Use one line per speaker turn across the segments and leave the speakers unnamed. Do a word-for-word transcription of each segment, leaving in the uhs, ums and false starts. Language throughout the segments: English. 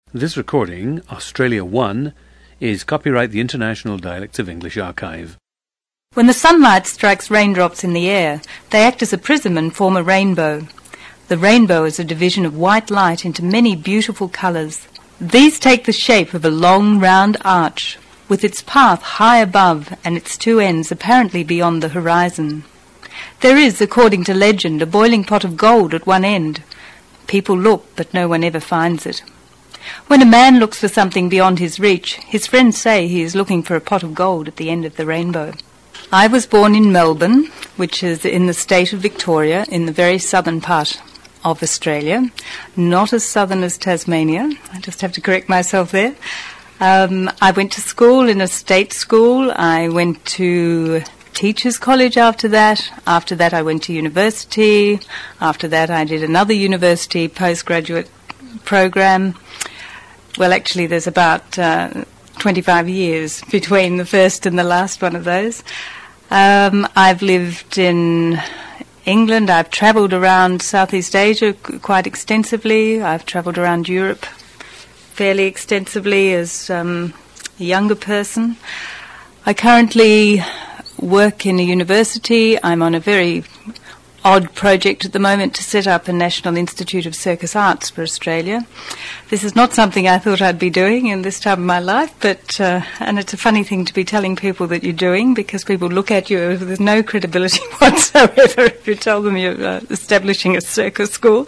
This recording, Australia one, is copyright the International Dialects of English Archive.
When the sunlight strikes raindrops in the air, they act as a prism and form a rainbow. The rainbow is a division of white light into many beautiful colours. These take the shape of a long, round arch, with its path high above and its two ends apparently beyond the horizon. There is, according to legend, a boiling pot of gold at one end. People look, but no one ever finds it. When a man looks for something beyond his reach, his friends say he is looking for a pot of gold at the end of the rainbow. I was born in Melbourne, which is in the state of Victoria, in the very southern part of Australia. Not as southern as Tasmania. I just have to correct myself there. Um, I went to school in a state school. I went to Teachers College after that. After that I went to university. After that I did another university postgraduate program. Well, actually there's about uh, twenty-five years between the first and the last one of those. Um, I've lived in England. I've travelled around Southeast Asia quite extensively. I've travelled around Europe fairly extensively as um, a younger person. I currently work in a university. I'm on a very odd project at the moment to set up a National Institute of Circus Arts for Australia. This is not something I thought I'd be doing in this time of my life, but uh, and it's a funny thing to be telling people that you're doing, because people look at you with no credibility whatsoever if you tell them you're uh, establishing a circus school.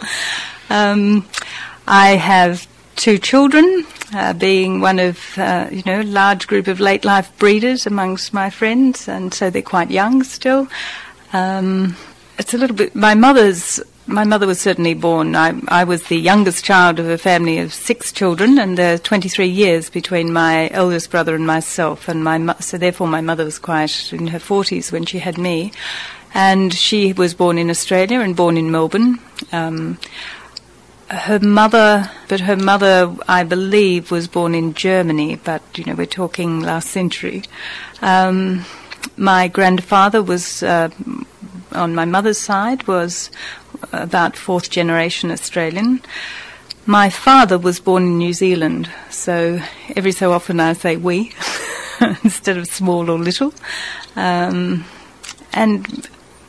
Um, I have two children, uh, being one of, uh, you know, a large group of late life breeders amongst my friends, and so they're quite young still. Um, it's a little bit, my mother's, my mother was certainly born, I, I was the youngest child of a family of six children, and there are twenty-three years between my eldest brother and myself, and my mo- so therefore my mother was quite in her forties when she had me, and she was born in Australia and born in Melbourne. Um, Her mother, but her mother, I believe, was born in Germany, but, you know, we're talking last century. Um, my grandfather was, uh, on my mother's side, was about fourth generation Australian. My father was born in New Zealand, so every so often I say we, instead of small or little. Um, and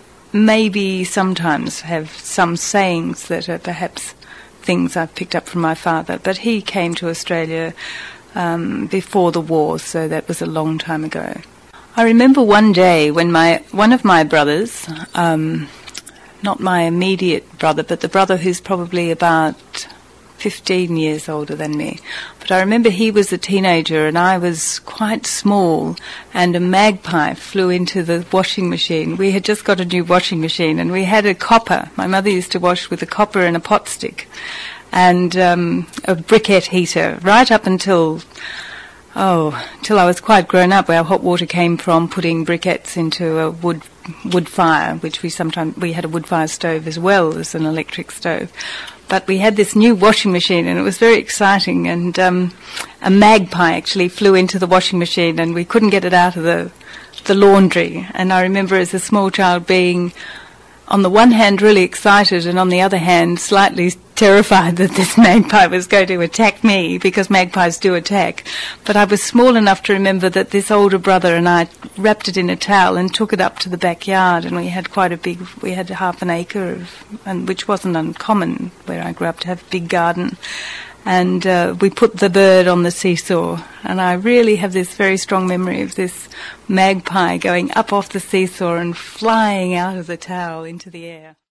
maybe sometimes have some sayings that are perhaps things I've picked up from my father, but he came to Australia um, before the war, so that was a long time ago. I remember one day when my one of my brothers, um, not my immediate brother, but the brother who's probably about fifteen years older than me, but I remember he was a teenager and I was quite small, and a magpie flew into the washing machine. We had just got a new washing machine, and we had a copper. My mother used to wash with a copper and a pot stick and um, a briquette heater right up until oh till I was quite grown up, where our hot water came from putting briquettes into a wood wood fire, which we sometimes we had a wood fire stove as well as an electric stove. But we had this new washing machine, and it was very exciting, and um, a magpie actually flew into the washing machine, and we couldn't get it out of the the laundry. And I remember as a small child being, on the one hand, really excited, and on the other hand, slightly terrified that this magpie was going to attack me, because magpies do attack. But I was small enough to remember that this older brother and I wrapped it in a towel and took it up to the backyard, and we had quite a big, we had half an acre, of, and which wasn't uncommon where I grew up to have a big garden. And uh, we put the bird on the seesaw, and I really have this very strong memory of this magpie going up off the seesaw and flying out of the towel into the air.